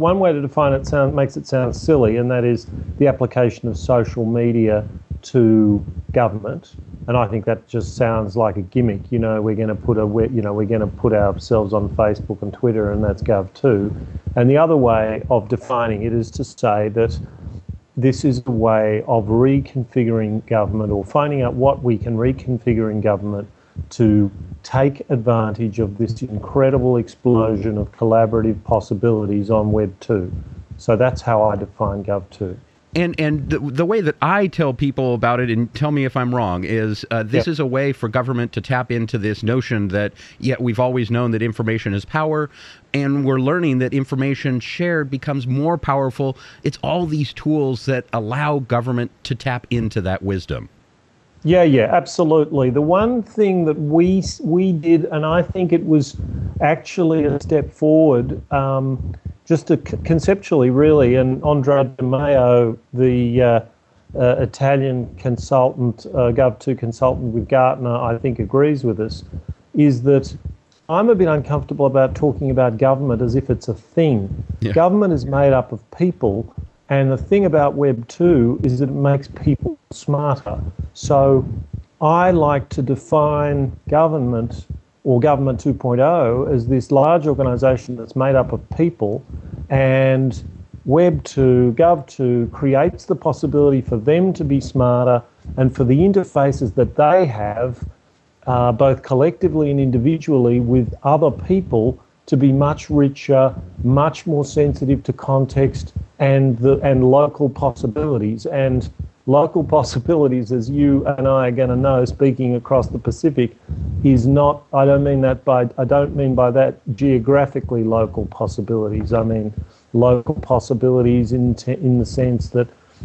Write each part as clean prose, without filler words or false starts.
one way to define it makes it sound silly, and that is the application of social media to government. And I think that just sounds like a gimmick. We're going to put ourselves on Facebook and Twitter, and that's Gov2. And the other way of defining it is to say that this is a way of reconfiguring government, or finding out what we can reconfigure in government to take advantage of this incredible explosion of collaborative possibilities on Web 2. So that's how I define Gov2. And the way that I tell people about it, and tell me if I'm wrong, is this is a way for government to tap into this notion that, we've always known that information is power, and we're learning that information shared becomes more powerful. It's all these tools that allow government to tap into that wisdom. Yeah, absolutely. The one thing that we did, and I think it was actually a step forward, just to conceptually, really, and Andrea Di Maio, the Italian consultant, Gov2 consultant with Gartner, I think agrees with us, is that I'm a bit uncomfortable about talking about government as if it's a thing. Yeah. Government is made up of people, and the thing about Web 2 is that it makes people smarter. So I like to define government, or Government 2.0, as this large organisation that's made up of people, and Web 2, Gov 2 creates the possibility for them to be smarter, and for the interfaces that they have, both collectively and individually with other people, to be much richer, much more sensitive to context and local possibilities. And local possibilities, as you and I are going to know, speaking across the Pacific, is not, I don't mean by that geographically local possibilities. I mean local possibilities in the sense that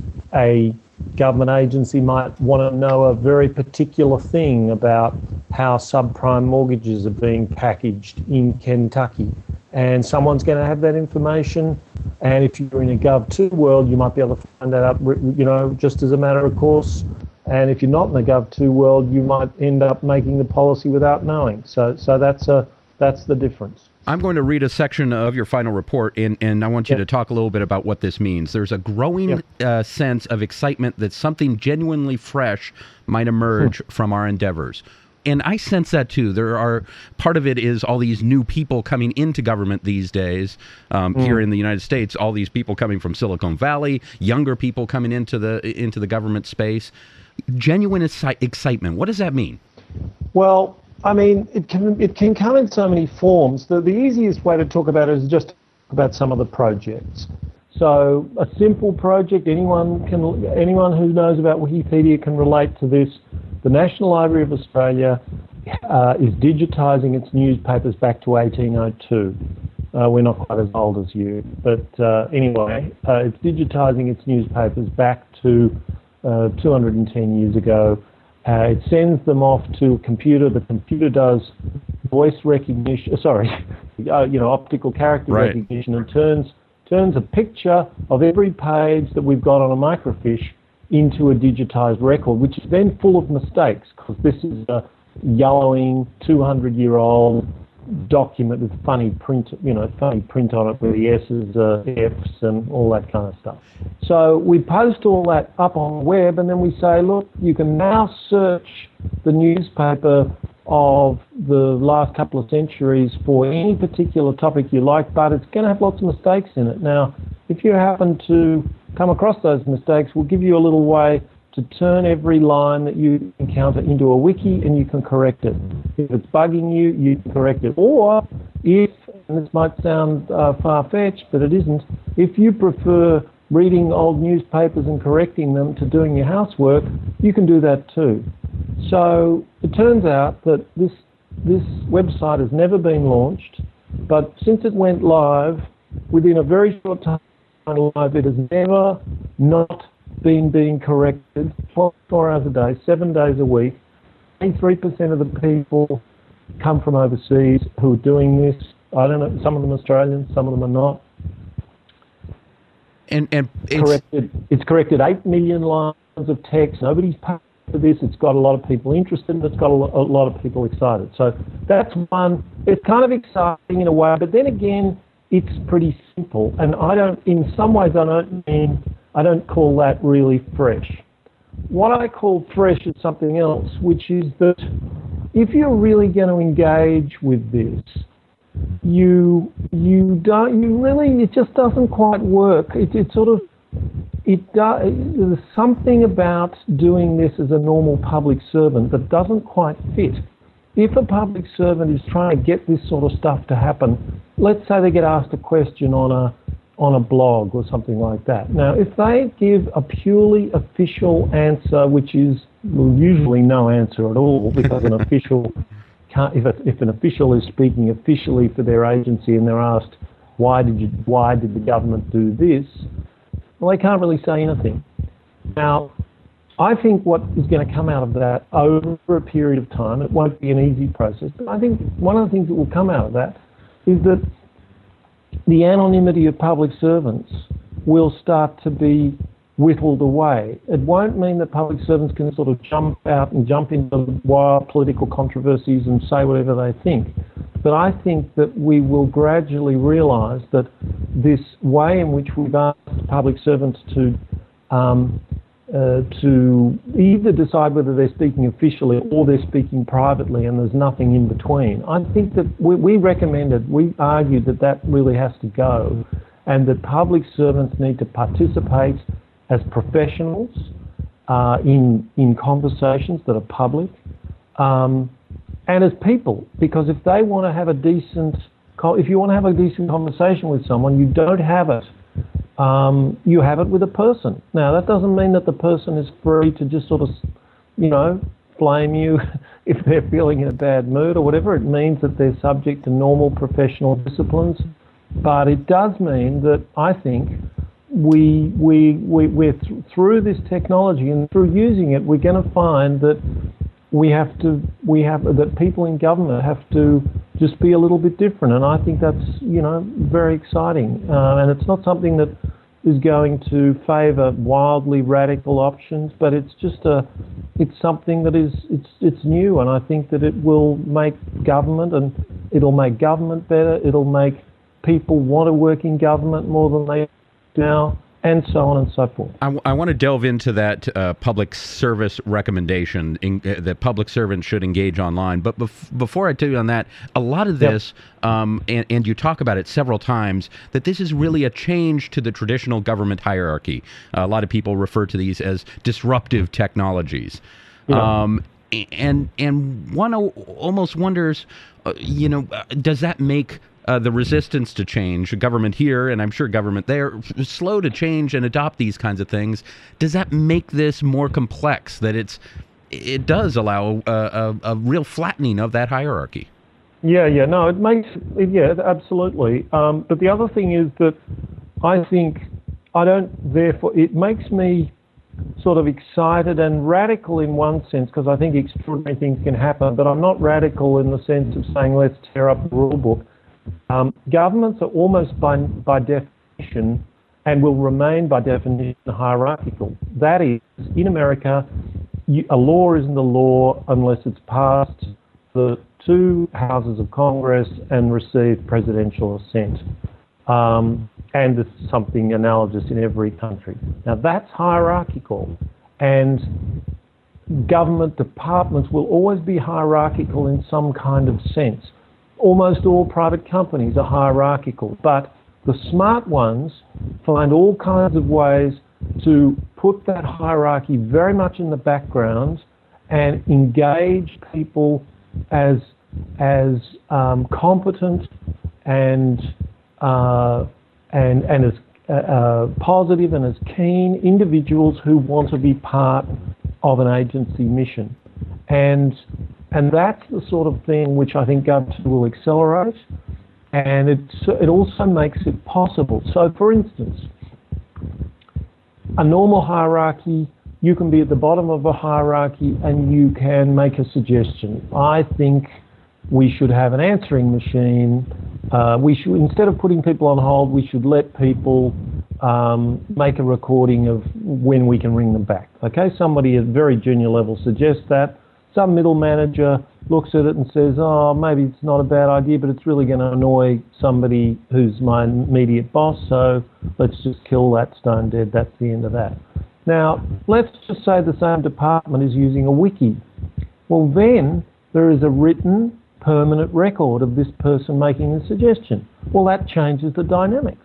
a government agency might want to know a very particular thing about how subprime mortgages are being packaged in Kentucky. And someone's going to have that information. And if you're in a Gov2 world, you might be able to find that out, just as a matter of course. And if you're not in the Gov2 world, you might end up making the policy without knowing. So that's the difference. I'm going to read a section of your final report, and I want you to talk a little bit about what this means. There's a growing sense of excitement that something genuinely fresh might emerge from our endeavors. And I sense that too. Part of it is all these new people coming into government these days. Here in the United States, all these people coming from Silicon Valley, younger people coming into the government space. Genuine excitement. What does that mean? Well, I mean, it can come in so many forms. The easiest way to talk about it is just talk about some of the projects. So a simple project, anyone who knows about Wikipedia can relate to this. The National Library of Australia is digitising its newspapers back to 1802. We're not quite as old as you, but anyway, it's digitising its newspapers back to 210 years ago. It sends them off to a computer. The computer does voice recognition, optical character recognition, and turns a picture of every page that we've got on a microfiche into a digitized record, which is then full of mistakes, because this is a yellowing 200-year-old document with funny print on it, where the S's are F's and all that kind of stuff. So we post all that up on the web, and then we say, look, you can now search the newspaper of the last couple of centuries for any particular topic you like, but it's going to have lots of mistakes in it. Now, if you happen to come across those mistakes, we'll give you a little way to turn every line that you encounter into a wiki, and you can correct it. If it's bugging you, you can correct it. Or if, and this might sound far-fetched, but it isn't, if you prefer reading old newspapers and correcting them to doing your housework, you can do that too. So it turns out that this website has never been launched, but since it went live, within a very short time live, it has never not been being corrected 24 hours a day, 7 days a week. 83% of the people come from overseas who are doing this. I don't know, some of them Australians, some of them are not. And it's corrected 8 million lines of text. Nobody's paid for this. It's got a lot of people interested, and it's got a lot of people excited. So that's one. It's kind of exciting in a way, but then again, it's pretty simple. And in some ways, I don't call that really fresh. What I call fresh is something else, which is that if you're really going to engage with this, it just doesn't quite work. There's something about doing this as a normal public servant that doesn't quite fit. If a public servant is trying to get this sort of stuff to happen, let's say they get asked a question on a blog or something like that. Now, if they give a purely official answer, which is usually no answer at all, because an official can't, if an official is speaking officially for their agency and they're asked, why did the government do this? Well, they can't really say anything. Now, I think what is going to come out of that over a period of time, it won't be an easy process, but I think one of the things that will come out of that is that the anonymity of public servants will start to be whittled away. It won't mean that public servants can sort of jump out and jump into wild political controversies and say whatever they think. But I think that we will gradually realise that this way in which we've asked public servants to either decide whether they're speaking officially or they're speaking privately, and there's nothing in between. I think that we argued that really has to go, and that public servants need to participate as professionals in conversations that are public, and as people, because if you want to have a decent conversation with someone, you don't have it. You have it with a person. Now, that doesn't mean that the person is free to just sort of, flame you if they're feeling in a bad mood or whatever. It means that they're subject to normal professional disciplines. But it does mean that I think we're through this technology and through using it, we're going to find that that people in government have to just be a little bit different, and I think that's very exciting, and it's not something that is going to favour wildly radical options, but it's something that it's new, and I think that it will make government, and it'll make government better. It'll make people want to work in government more than they do now, and so on and so forth. I want to delve into that public service recommendation that public servants should engage online. But before I tell you on that, a lot of this, and you talk about it several times, that this is really a change to the traditional government hierarchy. A lot of people refer to these as disruptive technologies. Yeah. And one almost wonders, does that make the resistance to change, government here, and I'm sure government there, slow to change and adopt these kinds of things? Does that make this more complex, that it does allow a real flattening of that hierarchy? No, it makes, absolutely. But the other thing is that I think it makes me sort of excited and radical in one sense, because I think extraordinary things can happen, but I'm not radical in the sense of saying let's tear up the rule book. Governments are almost by definition, and will remain by definition, hierarchical. That is, in America, a law isn't a law unless it's passed the two houses of Congress and received presidential assent. And it's something analogous in every country. Now, that's hierarchical, and government departments will always be hierarchical in some kind of sense. Almost all private companies are hierarchical, but the smart ones find all kinds of ways to put that hierarchy very much in the background and engage people as competent and as positive and as keen individuals who want to be part of an agency mission. And that's the sort of thing which I think government will accelerate, and it also makes it possible. So, for instance, a normal hierarchy, you can be at the bottom of a hierarchy and you can make a suggestion. I think we should have an answering machine. Instead of putting people on hold, we should let people make a recording of when we can ring them back. Okay, somebody at very junior level suggests that. Some middle manager looks at it and says, oh, maybe it's not a bad idea, but it's really going to annoy somebody who's my immediate boss, so let's just kill that stone dead. That's the end of that. Now, let's just say the same department is using a wiki. Well, then there is a written permanent record of this person making the suggestion. Well, that changes the dynamics.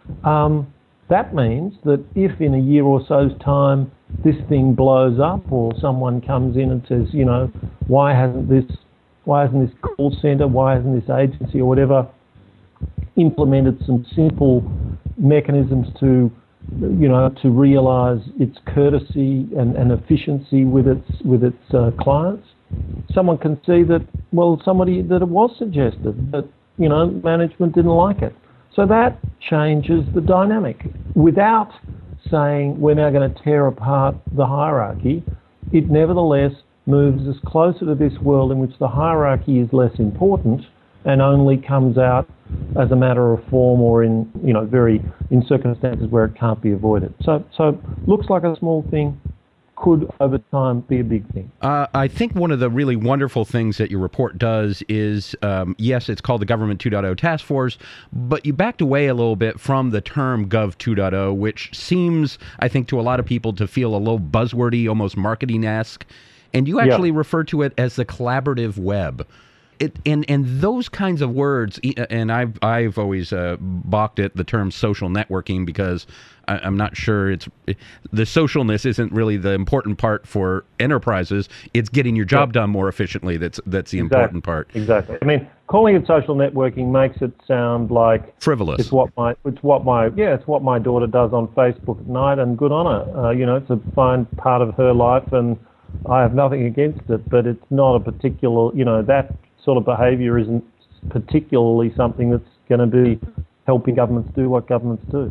That means that if in a year or so's time this thing blows up, or someone comes in and says, you know, why hasn't this call centre, why hasn't this agency or whatever implemented some simple mechanisms to, you know, to realise its courtesy and efficiency with its clients, someone can see that, well, that it was suggested, but, you know, management didn't like it. So that changes the dynamic. Without saying we're now going to tear apart the hierarchy, it nevertheless moves us closer to this world in which the hierarchy is less important and only comes out as a matter of form, or in, you know, in circumstances where it can't be avoided. So looks like a small thing, could over time be a big thing. I think one of the really wonderful things that your report does is, yes, it's called the Government 2.0 Task Force, but you backed away a little bit from the term Gov 2.0, which seems, I think, to a lot of people to feel a little buzzwordy, almost marketing-esque, and you actually refer to it as the collaborative web. And those kinds of words, and I've always balked at the term social networking, because I'm not sure the socialness isn't really the important part for enterprises. It's getting your job done more efficiently. That's the important part. Exactly. I mean, calling it social networking makes it sound like frivolous. It's what my daughter does on Facebook at night, and good on her. You know, it's a fine part of her life, and I have nothing against it. But it's not a particular, you know, that sort of behaviour isn't particularly something that's going to be helping governments do what governments do.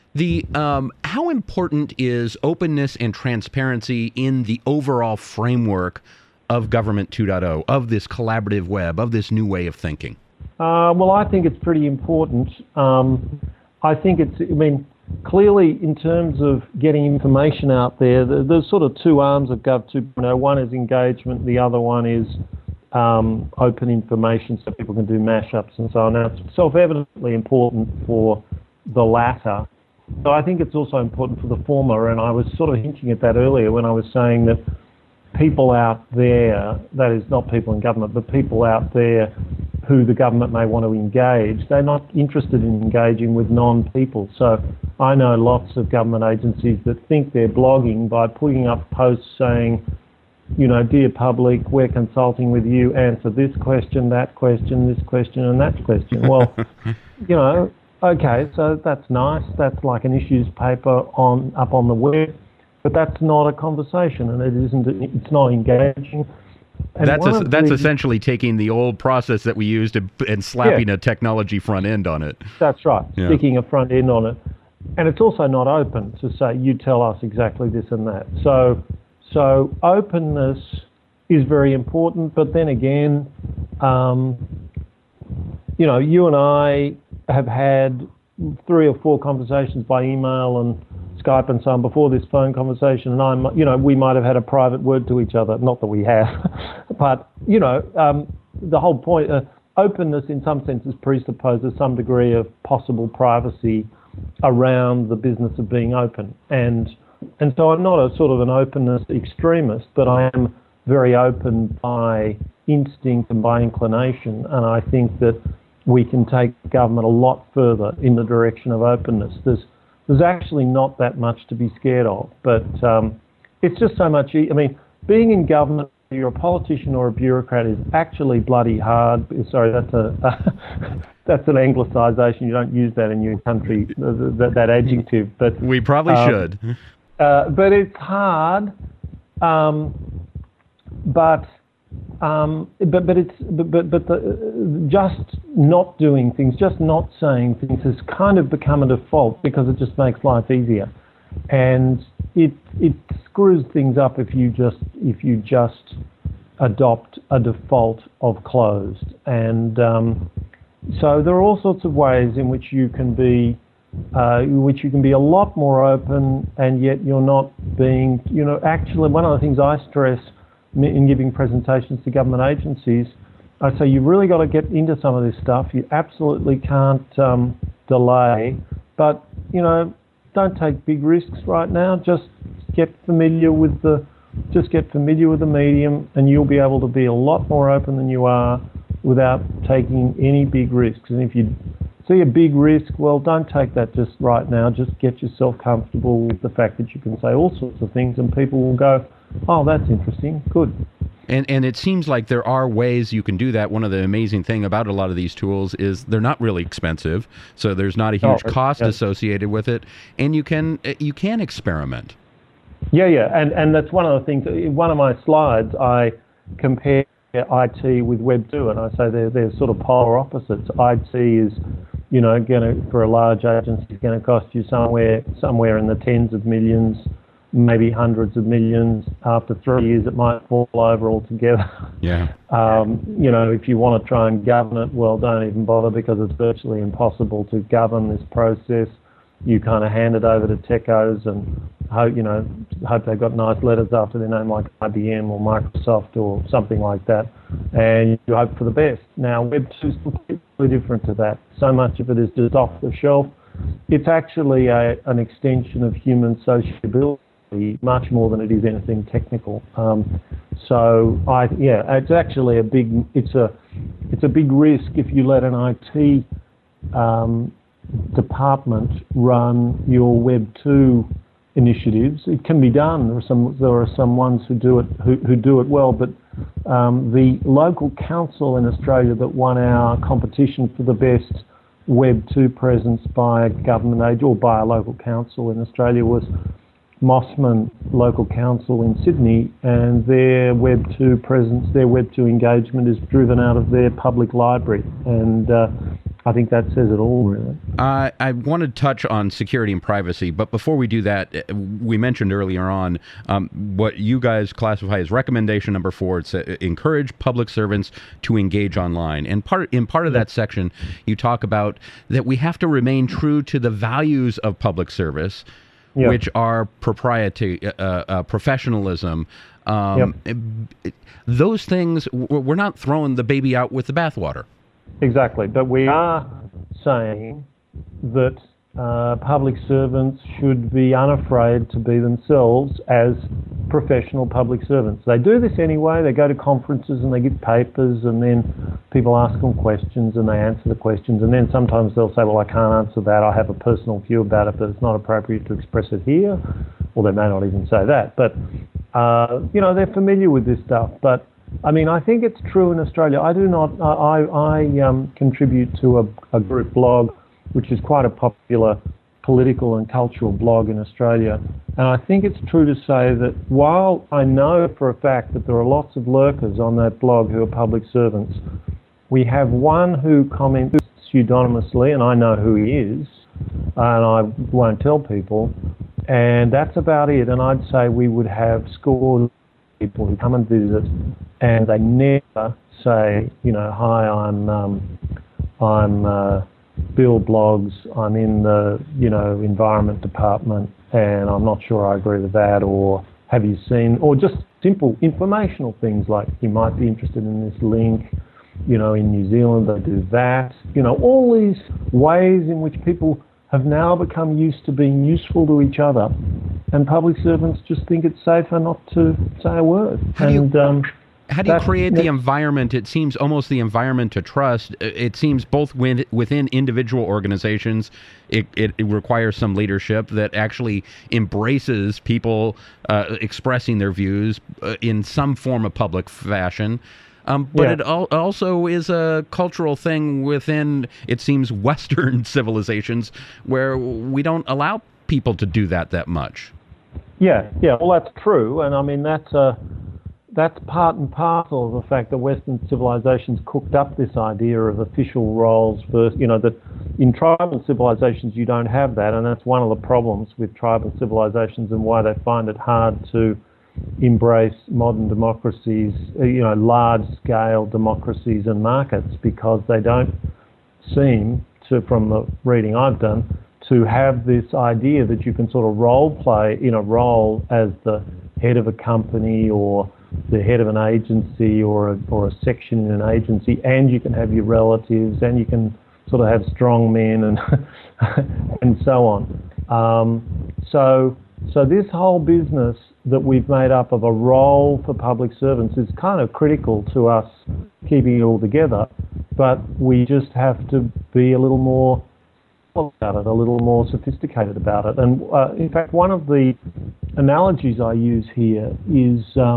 How important is openness and transparency in the overall framework of Government 2.0, of this collaborative web, of this new way of thinking? Well, I think it's pretty important. Clearly, in terms of getting information out there, there's sort of two arms of Gov 2.0. One is engagement, the other one is open information, so people can do mashups and so on. Now, it's self-evidently important for the latter. So I think it's also important for the former, and I was sort of hinting at that earlier when I was saying that people out there, that is not people in government, but people out there who the government may want to engage, they're not interested in engaging with non-people. So I know lots of government agencies that think they're blogging by putting up posts saying, you know, dear public, we're consulting with you, answer this question, that question, this question, and that question. Well, you know, okay, so that's nice. That's like an issues paper up on the web, but that's not a conversation, and it's not engaging. And that's essentially taking the old process that we used and slapping a technology front end on it. That's right, sticking a front end on it. And it's also not open to say, you tell us exactly this and that. So openness is very important, but then again, you know, you and I have had 3 or 4 conversations by email and Skype and so on before this phone conversation, and we might have had a private word to each other. Not that we have, but you know, the whole point, openness in some senses presupposes some degree of possible privacy around the business of being open, and so I'm not a sort of an openness extremist, but I am very open by instinct and by inclination, and I think that we can take government a lot further in the direction of openness. There's actually not that much to be scared of, but it's just so much. I mean, being in government, whether you're a politician or a bureaucrat, is actually bloody hard. Sorry, that's an anglicisation. You don't use that in your country, that adjective. But we probably should. But it's hard. Just not doing things, just not saying things has kind of become a default because it just makes life easier, and it screws things up if you just adopt a default of closed. And so there are all sorts of ways in which you can be a lot more open, and yet you're not being, you know, actually one of the things I stress in giving presentations to government agencies, I say you've really got to get into some of this stuff. You absolutely can't delay, but don't take big risks right now. Just get familiar with the medium, and you'll be able to be a lot more open than you are without taking any big risks. And if you see a big risk, well, don't take that just right now. Just get yourself comfortable with the fact that you can say all sorts of things, and people will go, "Oh, that's interesting. Good." And it seems like there are ways you can do that. One of the amazing thing about a lot of these tools is they're not really expensive, so there's not a huge cost associated with it, and you can experiment. Yeah, and that's one of the things. In one of my slides, I compare IT with Web 2, and I say they're sort of polar opposites. IT is, for a large agency, is going to cost you somewhere in the tens of millions, maybe hundreds of millions. After 3 years, it might fall over altogether. Yeah. If you want to try and govern it, well, don't even bother, because it's virtually impossible to govern this process. You kind of hand it over to techos and hope they've got nice letters after their name, like IBM or Microsoft or something like that, and you hope for the best. Now, Web 2 is completely different to that. So much of it is just off the shelf. It's actually an extension of human sociability, much more than it is anything technical. It's actually a big risk if you let an IT department run your Web 2 initiatives. It can be done. There are some ones who do it well, but the local council in Australia that won our competition for the best Web 2 presence by a government agency or by a local council in Australia was Mossman Local Council in Sydney, and their Web 2 presence, their Web 2 engagement is driven out of their public library, and I think that says it all, really. I want to touch on security and privacy, but before we do that, we mentioned earlier on what you guys classify as recommendation number 4. It's encourage public servants to engage online. And part of that section, you talk about that we have to remain true to the values of public service, which are propriety, professionalism. Those things, we're not throwing the baby out with the bathwater. Exactly, but we are saying that public servants should be unafraid to be themselves as professional public servants. They do this anyway. They go to conferences and they give papers, and then people ask them questions and they answer the questions, and then sometimes they'll say, well, I can't answer that. I have a personal view about it, but it's not appropriate to express it here. Or they may not even say that, but they're familiar with this stuff. But I mean, I think it's true in Australia. I contribute to a group blog, which is quite a popular political and cultural blog in Australia. And I think it's true to say that while I know for a fact that there are lots of lurkers on that blog who are public servants, we have one who comments pseudonymously, and I know who he is, and I won't tell people, and that's about it. And I'd say we would have scores people who come and visit, and they never say, hi, I'm Bill Blogs, I'm in the, environment department, and I'm not sure I agree with that, or have you seen, or just simple informational things like you might be interested in this link, in New Zealand they do that, all these ways in which people have now become used to being useful to each other, and public servants just think it's safer not to say a word. How do you create the environment? It seems almost the environment to trust. It seems both within individual organizations, it requires some leadership that actually embraces people expressing their views in some form of public fashion. But it also is a cultural thing within, it seems, Western civilizations where we don't allow people to do that much. Yeah, well, that's true. And I mean, that's part and parcel of the fact that Western civilizations cooked up this idea of official roles versus, that in tribal civilizations you don't have that. And that's one of the problems with tribal civilizations and why they find it hard to embrace modern democracies, large-scale democracies and markets, because they don't seem to, from the reading I've done, to have this idea that you can sort of role play in a role as the head of a company or the head of an agency or a section in an agency, and you can have your relatives, and you can sort of have strong men and and so on. So this whole business that we've made up of a role for public servants is kind of critical to us keeping it all together, but we just have to be a little more about it, a little more sophisticated about it. And in fact, one of the analogies I use here is,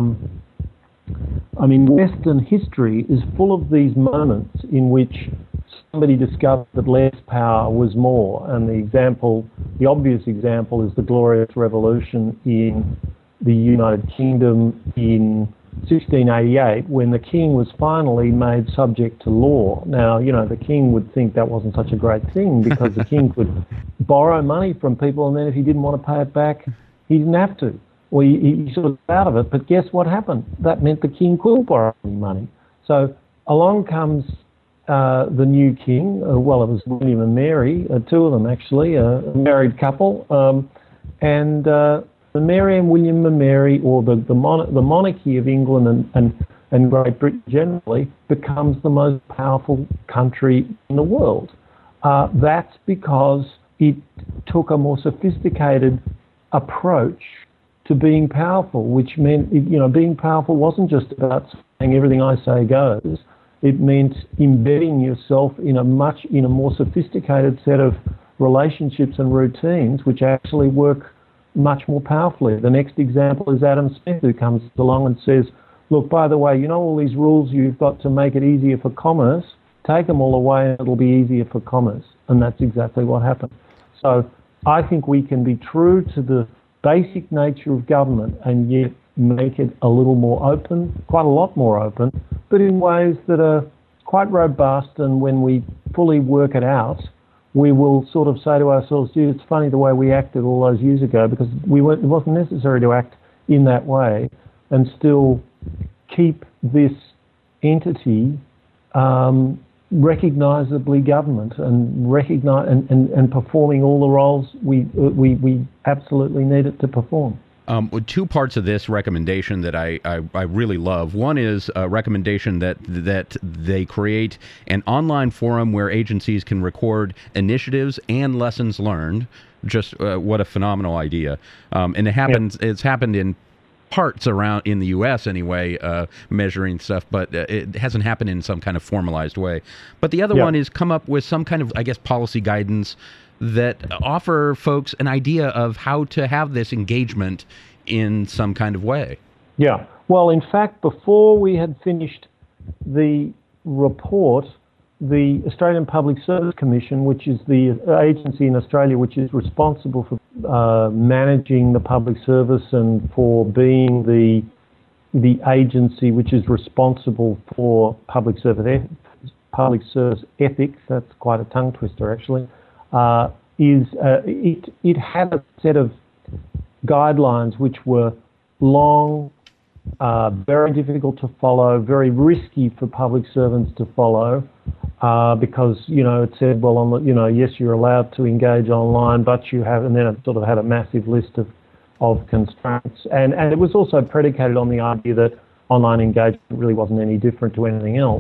Western history is full of these moments in which somebody discovered that less power was more. And the obvious example is the Glorious Revolution in the United Kingdom in 1688, when the king was finally made subject to law. Now, the king would think that wasn't such a great thing, because the king could borrow money from people, and then if he didn't want to pay it back, he didn't have to. Or he sort of got out of it. But guess what happened? That meant the king couldn't borrow any money. So along comes the new king. It was William and Mary, two of them actually, a married couple. And Mary and William and Mary, or the monarchy of England and Great Britain generally, becomes the most powerful country in the world. That's because it took a more sophisticated approach to being powerful, which meant, being powerful wasn't just about saying everything I say goes. It meant embedding yourself in a more sophisticated set of relationships and routines, which actually work much more powerfully. The next example is Adam Smith, who comes along and says, look, by the way, all these rules you've got to make it easier for commerce, take them all away and it'll be easier for commerce. And that's exactly what happened. So I think we can be true to the basic nature of government and yet make it a little more open, quite a lot more open, but in ways that are quite robust. And when we fully work it out, we will sort of say to ourselves, gee, it's funny the way we acted all those years ago, because it wasn't necessary to act in that way and still keep this entity recognisably government and performing all the roles we absolutely need it to perform. Two parts of this recommendation that I really love. One is a recommendation that they create an online forum where agencies can record initiatives and lessons learned. Just what a phenomenal idea. And it happens. Yep. It's happened in parts around in the U.S. anyway, measuring stuff, but it hasn't happened in some kind of formalized way. But the other one is come up with some kind of, I guess, policy guidance that offer folks an idea of how to have this engagement in some kind of way. Yeah. Well, in fact, before we had finished the report, the Australian Public Service Commission, which is the agency in Australia which is responsible for managing the public service and for being the agency which is responsible for public service ethics, that's quite a tongue twister actually, it had a set of guidelines which were long, very difficult to follow, very risky for public servants to follow, because it said, well, yes, you're allowed to engage online, but you have, and then it sort of had a massive list of constraints, and it was also predicated on the idea that online engagement really wasn't any different to anything else.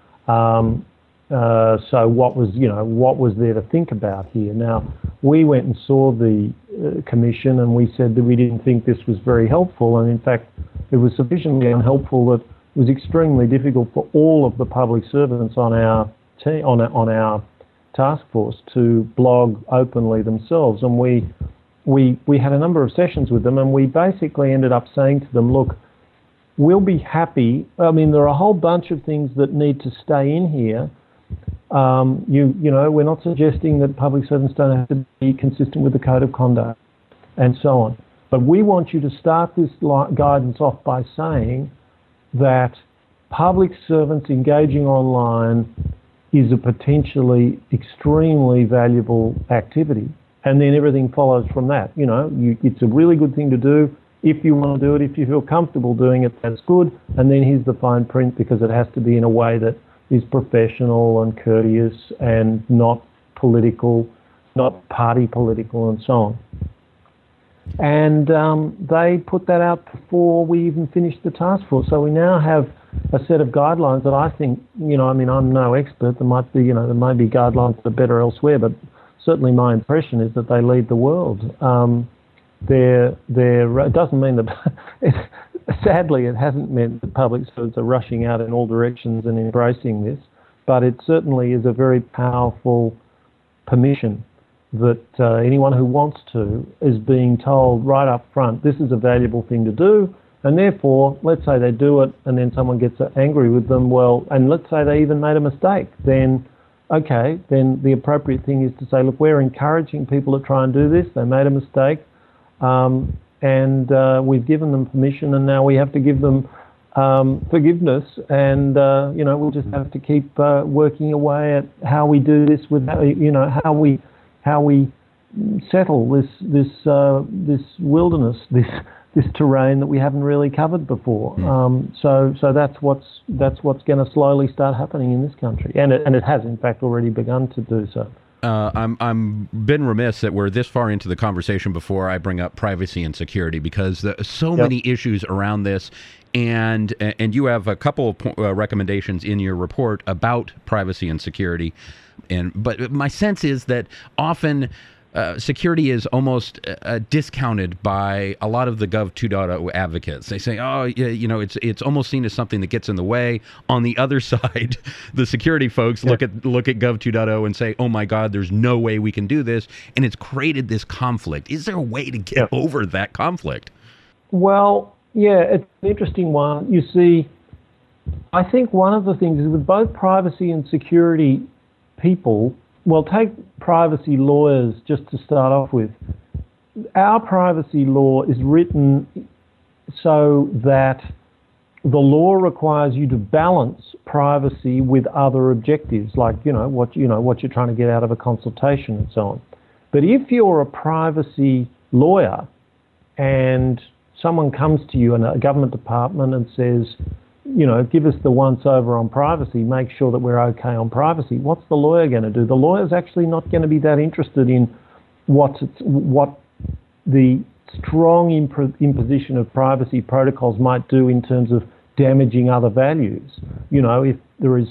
So what was there to think about here? Now, we went and saw the commission, and we said that we didn't think this was very helpful, and in fact, it was sufficiently unhelpful that it was extremely difficult for all of the public servants on our team, on our task force, to blog openly themselves. And we had a number of sessions with them, and we basically ended up saying to them, look, we'll be happy. I mean, there are a whole bunch of things that need to stay in here. We're not suggesting that public servants don't have to be consistent with the code of conduct and so on. But we want you to start this guidance off by saying that public servants engaging online is a potentially extremely valuable activity. And then everything follows from that. It's a really good thing to do. If you want to do it, if you feel comfortable doing it, that's good. And then here's the fine print, because it has to be in a way that is professional and courteous and not political, not party political, and so on. And they put that out before we even finished the task force. So we now have a set of guidelines that I think, I mean, I'm no expert. There might be, there may be guidelines that are better elsewhere, but certainly my impression is that they lead the world. It doesn't mean that, sadly, it hasn't meant that public servants are rushing out in all directions and embracing this, but it certainly is a very powerful permission that anyone who wants to is being told right up front, this is a valuable thing to do, and therefore, let's say they do it and then someone gets angry with them, well, and let's say they even made a mistake, then okay, then the appropriate thing is to say, look, we're encouraging people to try and do this, they made a mistake, and we've given them permission, and now we have to give them forgiveness, and we'll just have to keep working away at how we do this with, how we settle this wilderness, this terrain that we haven't really covered before. So that's what's going to slowly start happening in this country, and it has in fact already begun to do so. I'm been remiss that we're this far into the conversation before I bring up privacy and security, because so many issues around this, and you have a couple of recommendations in your report about privacy and security, but my sense is that often security is almost discounted by a lot of the Gov 2.0 advocates. They say, oh, it's almost seen as something that gets in the way. On the other side, the security folks look at Gov 2.0 and say, oh my God, there's no way we can do this. And it's created this conflict. Is there a way to get over that conflict? Well, yeah, it's an interesting one. You see, I think one of the things is with both privacy and security people, well, take privacy lawyers just to start off with. Our privacy law is written so that the law requires you to balance privacy with other objectives, like what you're trying to get out of a consultation and so on. But if you're a privacy lawyer and someone comes to you in a government department and says, give us the once-over on privacy, make sure that we're okay on privacy, what's the lawyer going to do? The lawyer's actually not going to be that interested in what the strong imposition of privacy protocols might do in terms of damaging other values. If there's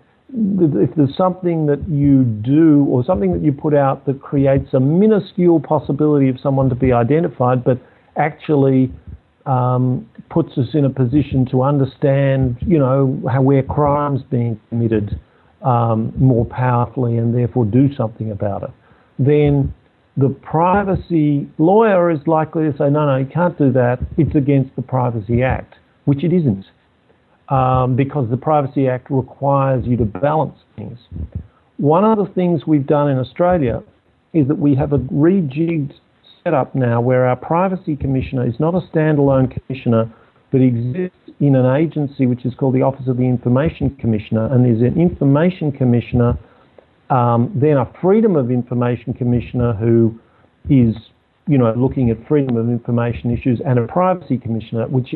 something that you do or something that you put out that creates a minuscule possibility of someone to be identified, but actually puts us in a position to understand, where crime's being committed more powerfully and therefore do something about it, then the privacy lawyer is likely to say, no, you can't do that. It's against the Privacy Act, which it isn't, because the Privacy Act requires you to balance things. One of the things we've done in Australia is that we have a rejigged setup now where our privacy commissioner is not a standalone commissioner, but exists in an agency which is called the Office of the Information Commissioner, and there's an information commissioner, then a freedom of information commissioner who is, looking at freedom of information issues, and a privacy commissioner, which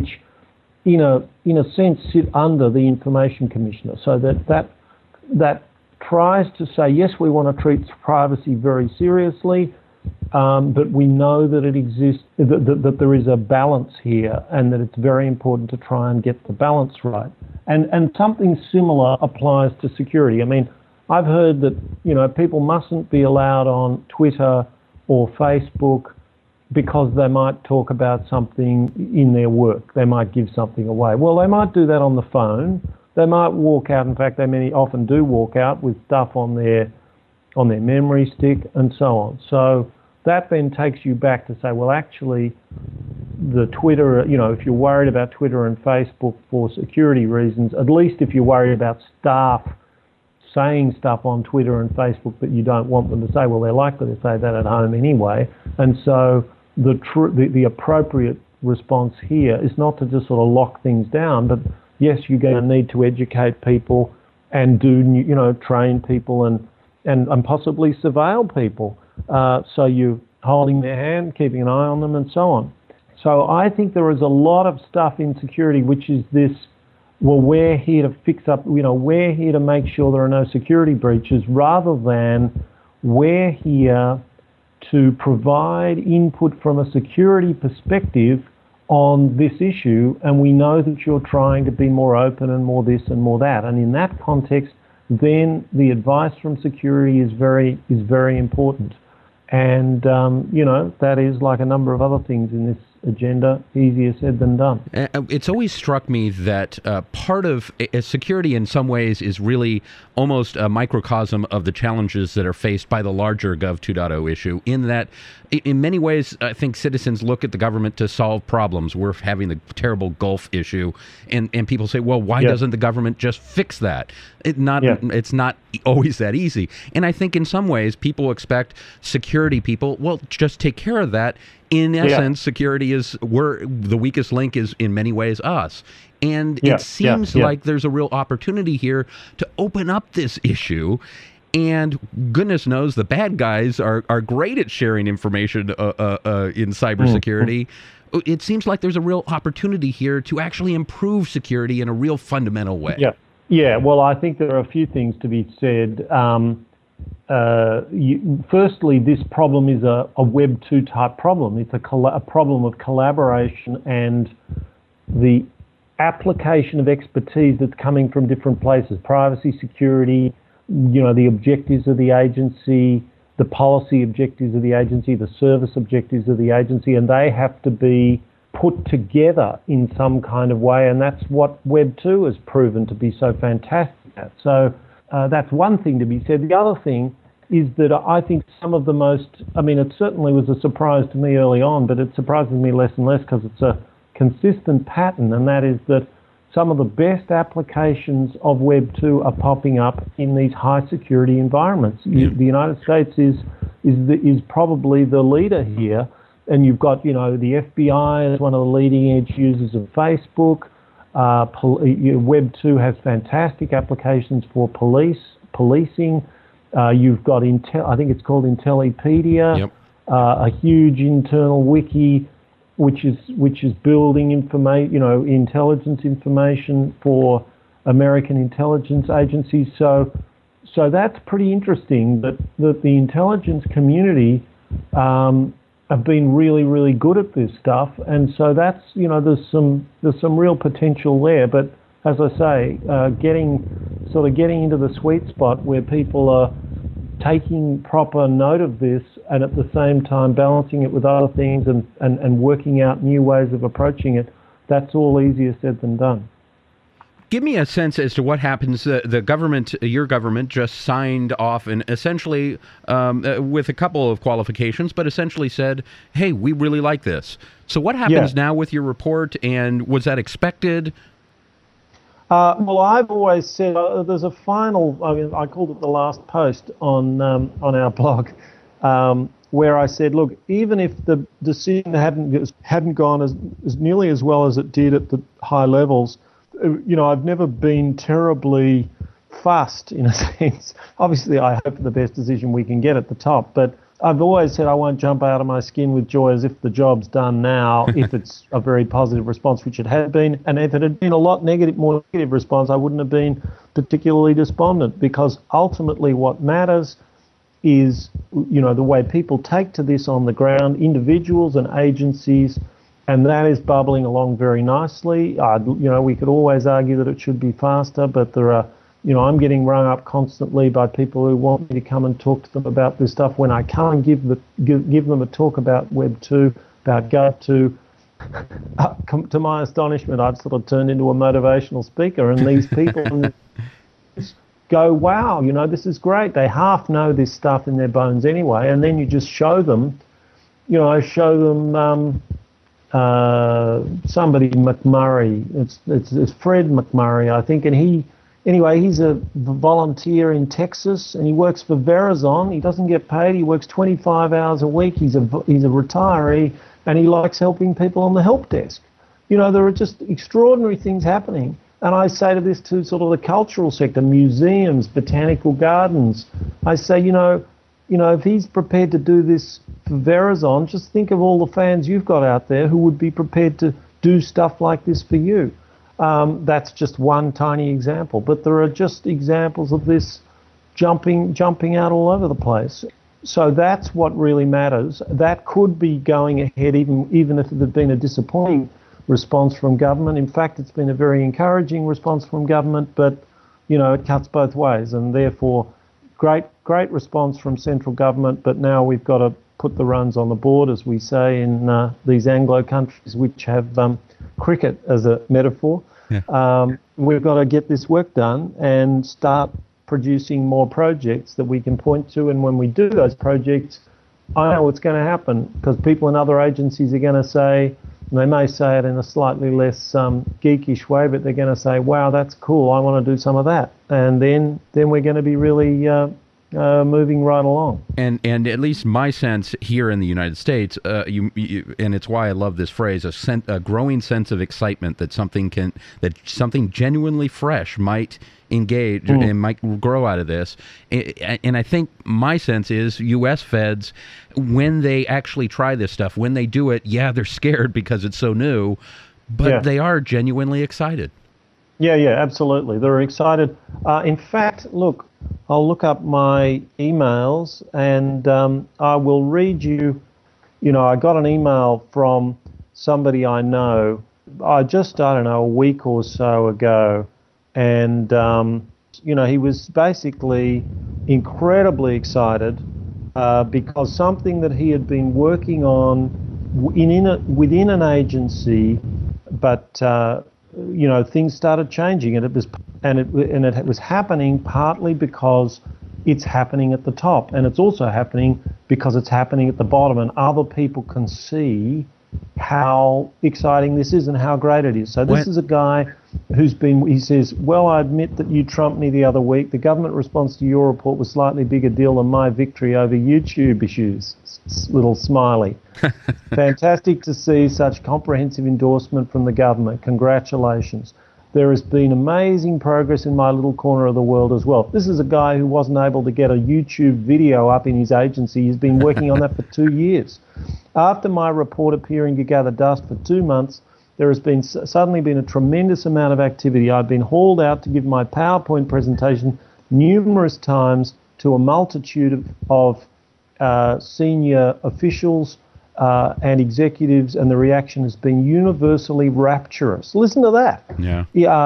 in a sense sit under the information commissioner, so that tries to say, yes, we want to treat privacy very seriously, but we know that it exists, that there is a balance here, and that it's very important to try and get the balance right. And something similar applies to security. I mean, I've heard that people mustn't be allowed on Twitter or Facebook because they might talk about something in their work. They might give something away. Well, they might do that on the phone. They might walk out. In fact, they often do walk out with stuff on their memory stick and so on. So that then takes you back to say, well, actually, the Twitter, if you're worried about Twitter and Facebook for security reasons, at least if you're worried about staff saying stuff on Twitter and Facebook that you don't want them to say, well, they're likely to say that at home anyway. And so the appropriate response here is not to just sort of lock things down, but yes, you're going to need to educate people and train people and possibly surveil people. So you're holding their hand, keeping an eye on them, and so on. So I think there is a lot of stuff in security which is this, well, we're here to fix up, we're here to make sure there are no security breaches, rather than we're here to provide input from a security perspective on this issue, and we know that you're trying to be more open and more this and more that. And in that context, then the advice from security is very important. And, that is like a number of other things in this agenda, easier said than done. It's always struck me that part of security in some ways is really almost a microcosm of the challenges that are faced by the larger Gov 2.0 issue, in that in many ways, I think citizens look at the government to solve problems. We're having the terrible Gulf issue, and people say, well, why doesn't the government just fix that? It's not always that easy. And I think in some ways, people expect security people, well, just take care of that. In essence, security the weakest link is in many ways us. And it seems like there's a real opportunity here to open up this issue. And goodness knows the bad guys are great at sharing information in cybersecurity. It seems like there's a real opportunity here to actually improve security in a real fundamental way. Yeah. Well, I think there are a few things to be said. Firstly, this problem is a Web 2 type problem. It's a problem of collaboration and the application of expertise that's coming from different places. Privacy, security, the objectives of the agency, the policy objectives of the agency, the service objectives of the agency, and they have to be put together in some kind of way, and that's what Web 2 has proven to be so fantastic at. So that's one thing to be said. The other thing is that I think some of the most, it certainly was a surprise to me early on, but it surprises me less and less because it's a consistent pattern, and that is that some of the best applications of Web 2 are popping up in these high security environments. The United States is probably the leader here, and you've got, the FBI is one of the leading edge users of Facebook. Web 2 has fantastic applications for policing. You've got I think it's called Intellipedia, a huge internal wiki which is building intelligence information for American intelligence agencies. So that's pretty interesting that the intelligence community have been really, really good at this stuff, and so that's there's some real potential there. But as I say, getting into the sweet spot where people are taking proper note of this and at the same time balancing it with other things and working out new ways of approaching it, that's all easier said than done. Give me a sense as to what happens. The government, your government, just signed off and essentially, with a couple of qualifications, but essentially said, hey, we really like this. So what happens now with your report, and was that expected? Well, I've always said there's a final, I called it the last post on our blog, where I said, look, even if the decision hadn't gone as nearly as well as it did at the high levels, I've never been terribly fussed in a sense. Obviously, I hope for the best decision we can get at the top, but I've always said I won't jump out of my skin with joy as if the job's done now, if it's a very positive response, which it had been. And if it had been a lot more negative response, I wouldn't have been particularly despondent, because ultimately what matters is, the way people take to this on the ground, individuals and agencies, and that is bubbling along very nicely. We could always argue that it should be faster, but there are, I'm getting rung up constantly by people who want me to come and talk to them about this stuff when I can't give them a talk about Web 2, about Gov 2. To my astonishment, I've sort of turned into a motivational speaker, and these people go, wow, this is great. They half know this stuff in their bones anyway, and then you just show them, somebody McMurray. It's Fred McMurray, I think, and he's a volunteer in Texas, and he works for Verizon. He doesn't get paid. He works 25 hours a week. He's a retiree, and he likes helping people on the help desk. There are just extraordinary things happening. And I say to this to sort of the cultural sector, museums, botanical gardens. I say, if he's prepared to do this for Verizon, just think of all the fans you've got out there who would be prepared to do stuff like this for you. That's just one tiny example, but there are just examples of this jumping out all over the place. So that's what really matters. That could be going ahead even if it had been a disappointing response from government. In fact, it's been a very encouraging response from government, but it cuts both ways, and therefore great response from central government, but now we've got to put the runs on the board, as we say in these Anglo countries which have cricket as a metaphor. Yeah. We've got to get this work done and start producing more projects that we can point to, and when we do those projects, I know what's going to happen, because people in other agencies are going to say, and they may say it in a slightly less geekish way, but they're going to say, wow, that's cool, I want to do some of that. And then we're going to be really moving right along. And at least my sense here in the United States, and it's why I love this phrase, a growing sense of excitement that something genuinely fresh might engage and might grow out of this. And I think my sense is U.S. feds, when they actually try this stuff, when they do it, yeah, they're scared because it's so new, but they are genuinely excited. Yeah, absolutely. They're excited. In fact, look, I'll look up my emails and I will read you. I got an email from somebody I know, I don't know, a week or so ago. And, he was basically incredibly excited because something that he had been working on within an agency, but, things started changing, and it was happening partly because it's happening at the top, and it's also happening because it's happening at the bottom, and other people can see how exciting this is and how great it is. So this is a guy he says, well, I admit that you trumped me the other week. The government response to your report was slightly bigger deal than my victory over YouTube issues. Little smiley. Fantastic to see such comprehensive endorsement from the government. Congratulations. There has been amazing progress in my little corner of the world as well. This is a guy who wasn't able to get a YouTube video up in his agency. He's been working on that for 2 years. After my report appearing to gather dust for 2 months, there has suddenly been a tremendous amount of activity. I've been hauled out to give my PowerPoint presentation numerous times to a multitude of senior officials and executives, and the reaction has been universally rapturous. Listen to that. Yeah.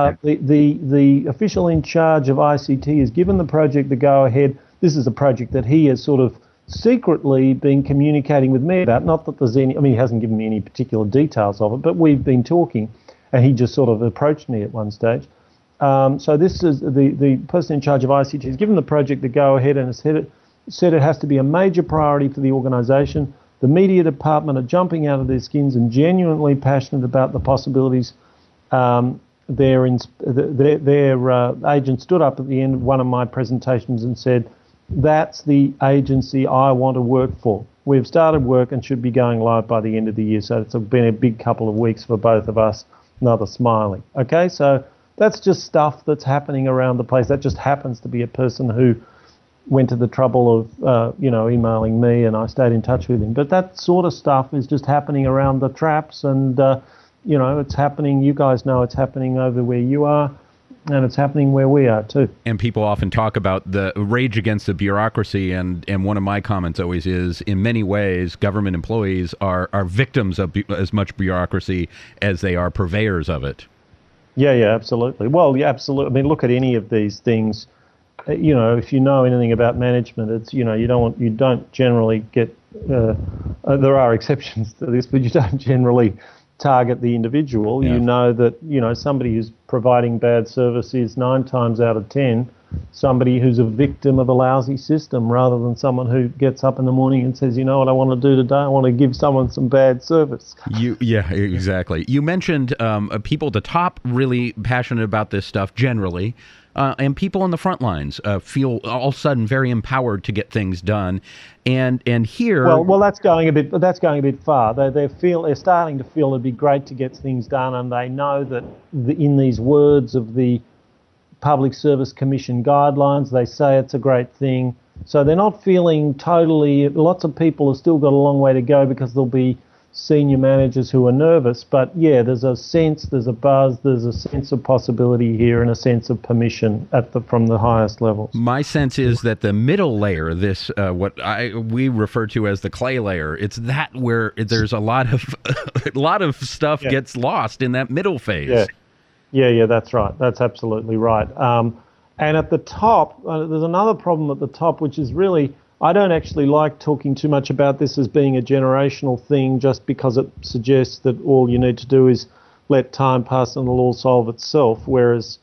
The official in charge of ICT has given the project the go-ahead. This is a project that he has sort of secretly been communicating with me about. Not that there's any, he hasn't given me any particular details of it, but we've been talking, and he just sort of approached me at one stage. So this is the person in charge of ICT has given the project the go-ahead and has said it has to be a major priority for the organisation. The media department are jumping out of their skins and genuinely passionate about the possibilities. Their agent stood up at the end of one of my presentations and said, that's the agency I want to work for. We've started work and should be going live by the end of the year. So it's been a big couple of weeks for both of us. Another smiley. Okay, so that's just stuff that's happening around the place. That just happens to be a person who went to the trouble of, emailing me, and I stayed in touch with him. But that sort of stuff is just happening around the traps, and, it's happening. You guys know it's happening over where you are, and it's happening where we are too. And people often talk about the rage against the bureaucracy, and one of my comments always is, in many ways, government employees are victims of as much bureaucracy as they are purveyors of it. Yeah, absolutely. Well, yeah, absolutely. Look at any of these things. If you know anything about management, it's you don't generally get. There are exceptions to this, but you don't generally target the individual. Yeah. You know that somebody who's providing bad service is 9 times out of 10 somebody who's a victim of a lousy system, rather than someone who gets up in the morning and says, you know what I want to do today? I want to give someone some bad service. Yeah, exactly. You mentioned people at the top really passionate about this stuff generally. And people on the front lines feel all of a sudden very empowered to get things done, and here. Well, that's going a bit far. They're starting to feel it'd be great to get things done, and they know that in these words of the Public Service Commission guidelines, they say it's a great thing. So they're not feeling totally. Lots of people have still got a long way to go, because there'll be senior managers who are nervous, but yeah, there's a sense, there's a buzz, there's a sense of possibility here and a sense of permission from the highest levels. My sense is that the middle layer, this what we refer to as the clay layer, it's that where there's a lot of stuff gets lost in that middle phase. Yeah, that's right. That's absolutely right. And at the top, there's another problem at the top, which is really, I don't actually like talking too much about this as being a generational thing, just because it suggests that all you need to do is let time pass and it'll all solve itself. Whereas,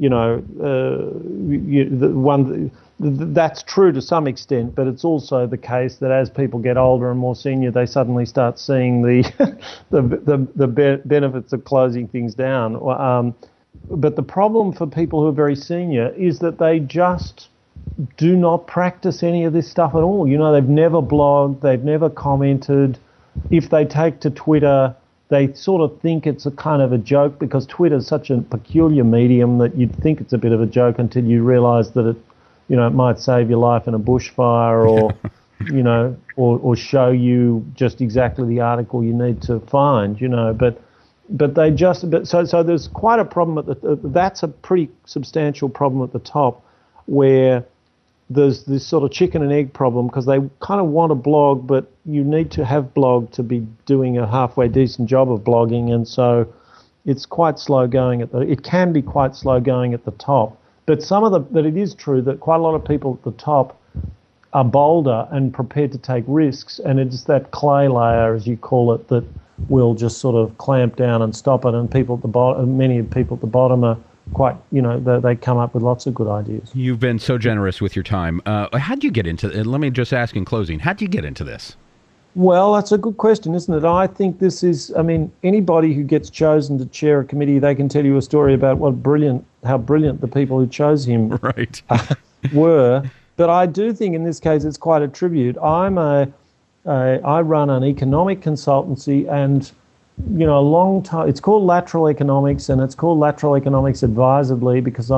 that's true to some extent, but it's also the case that as people get older and more senior, they suddenly start seeing the benefits of closing things down. But the problem for people who are very senior is that they just do not practice any of this stuff at all. They've never blogged, they've never commented. If they take to Twitter, they sort of think it's a kind of a joke, because Twitter is such a peculiar medium that you'd think it's a bit of a joke until you realise that it might save your life in a bushfire, or or show you just exactly the article you need to find. But they just so there's quite a problem that's a pretty substantial problem at the top, where there's this sort of chicken and egg problem, because they kind of want to blog, but you need to have blog to be doing a halfway decent job of blogging, and so it's quite slow going it can be quite slow going at the top. But but it is true that quite a lot of people at the top are bolder and prepared to take risks, and it's that clay layer, as you call it, that will just sort of clamp down and stop it. And people at the bottom, many people at the bottom are quite, they come up with lots of good ideas. You've been so generous with your time. How'd you get into it? Let me just ask in closing, how'd you get into this? Well, that's a good question, isn't it? I think this is, anybody who gets chosen to chair a committee, they can tell you a story about how brilliant the people who chose him were. But I do think in this case it's quite a tribute. I run an economic consultancy, and a long time. It's called Lateral Economics, and it's called Lateral Economics advisedly, because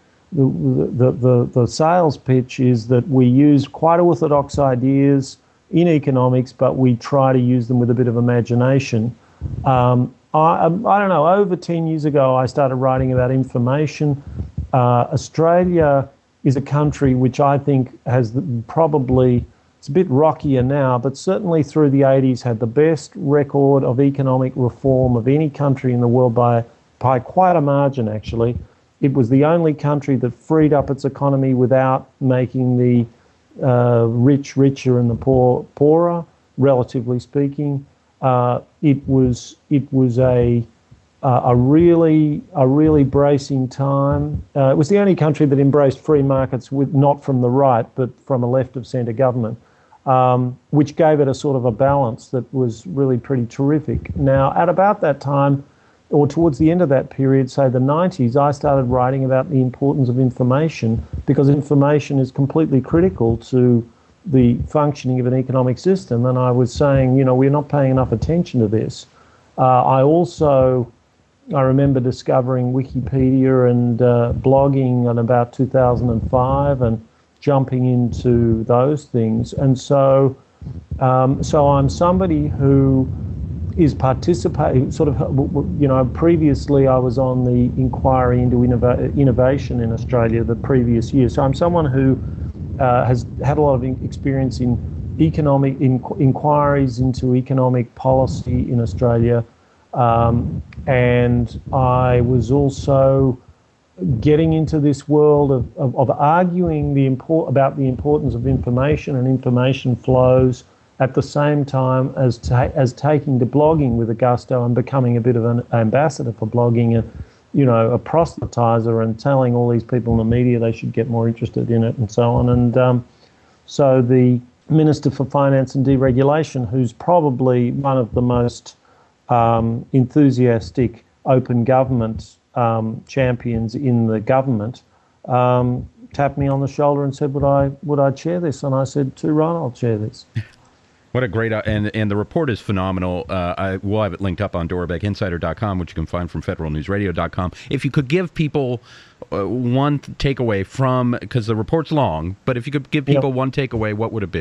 the sales pitch is that we use quite orthodox ideas in economics, but we try to use them with a bit of imagination. I don't know, over 10 years ago, I started writing about information. Australia is a country which I think has probably, it's a bit rockier now, but certainly through the 80s had the best record of economic reform of any country in the world by quite a margin, actually. It was the only country that freed up its economy without making the rich richer and the poor poorer, relatively speaking. It was a really bracing time. It was the only country that embraced free markets, not from the right, but from a left of centre government, which gave it a sort of a balance that was really pretty terrific. Now, at about that time, or towards the end of that period, say the 90s, I started writing about the importance of information, because information is completely critical to the functioning of an economic system. And I was saying, we're not paying enough attention to this. I remember discovering Wikipedia and blogging in about 2005 and jumping into those things. And so I'm somebody who is participating, previously I was on the inquiry into innovation in Australia the previous year. So I'm someone who has had a lot of experience in economic inquiries into economic policy in Australia. And I was also getting into this world of arguing about the importance of information and information flows, at the same time as taking to blogging with a gusto and becoming a bit of an ambassador for blogging, and a proselytizer, and telling all these people in the media they should get more interested in it and so on. And so the Minister for Finance and Deregulation, who's probably one of the most enthusiastic open government champions in the government, tapped me on the shoulder and said, would I chair this? And I said, too right, I'll chair this. What a great, and the report is phenomenal. We'll have it linked up on DoorbackInsider.com, which you can find from federalnewsradio.com. If you could give people one takeaway from, because the report's long, but if you could give people one takeaway, what would it be?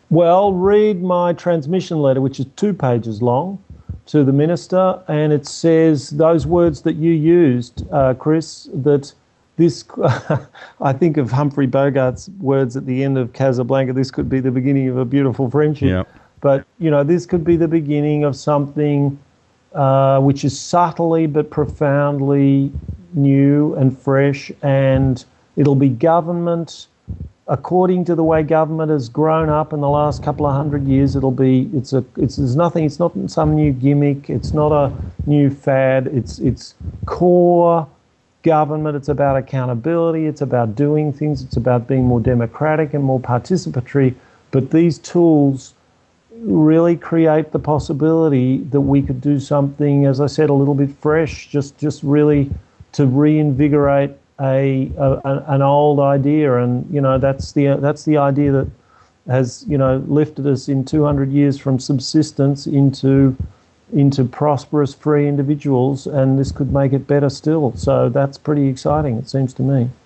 Well, read my transmission letter, which is 2 pages long, to the minister, and it says those words that you used, Chris, that this, I think of Humphrey Bogart's words at the end of Casablanca, this could be the beginning of a beautiful friendship. Yeah. But, this could be the beginning of something which is subtly but profoundly new and fresh, and it'll be government according to the way government has grown up in the last couple of 100 years. There's nothing, it's not some new gimmick, it's not a new fad, it's core government. It's about accountability, it's about doing things, it's about being more democratic and more participatory. But these tools really create the possibility that we could do something, as I said, a little bit fresh, just really to reinvigorate an old idea. And that's the idea that has lifted us in 200 years from subsistence into prosperous, free individuals, and this could make it better still. So that's pretty exciting, it seems to me.